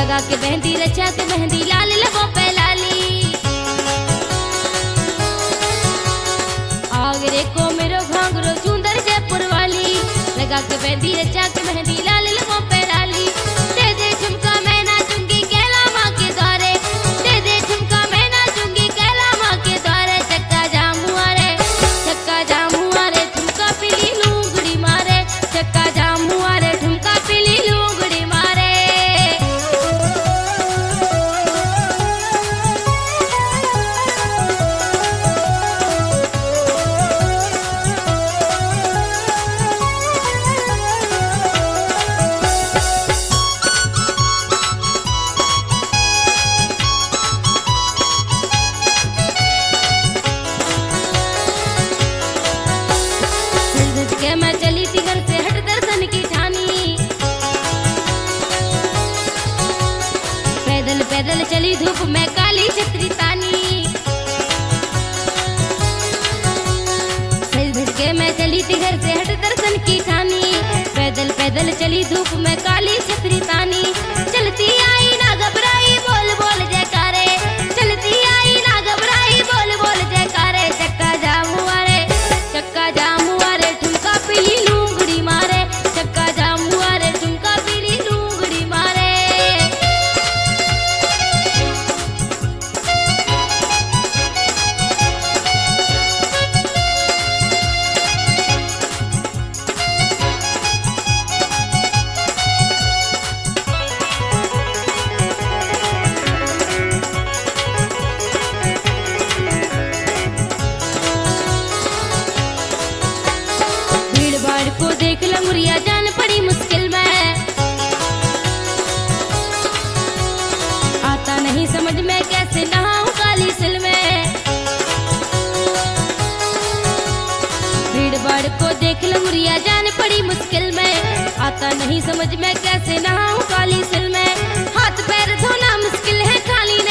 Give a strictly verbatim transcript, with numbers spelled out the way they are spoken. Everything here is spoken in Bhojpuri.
लगा के मेहंदी रचा के मेहंदी लाल लबों पे लाली। आगरे को मेरो घाघरो चुंदर जयपुर वाली, लगा के मेहंदी रचा के मेहंदी लाल लबों पे लाली। दे दे झुमका मैं नाचूंगी कैला माँ के द्वारे, दे दे झुमका मैं नाचूंगी कैला माँ के द्वारे। चक्का जाम हुआ रे, चक्का जाम हुआ रे, झुमका पीली लूंगड़ी मारे, चक्का जाम हुआ रे, झुमका पीली लूंगड़ी मारे। के मैं चली थी घर से हट दर्शन की ठानी, पैदल पैदल चली धूप में काली छतरी तानी। सज धज के मैं चली थी घर से हट दर्शन की ठानी, पैदल पैदल चली धूप में काली छतरी तानी। चलती आई ना घबराई बोल बोल जयकारे, चलती आई ना घबराई बोल बोल जयकारे। चक्का जाम हुआ रे, चक्का जाम हुआ रे, झुमका पीली लूंगड़ी मारे, चक्का जाम हुआ रे, झुमका पीली लूंगड़ी मारे। भीड़ भाड़ को देख लंगुरिया जान पड़ी मुश्किल में, आता नहीं समझ में कैसे नहाऊं काली सिल में। भीड़ भाड़ को देख लंगुरिया जान पड़ी मुश्किल में, आता नहीं समझ में कैसे नहाऊं काली सिल में। हाथ पैर धोना मुश्किल है खाली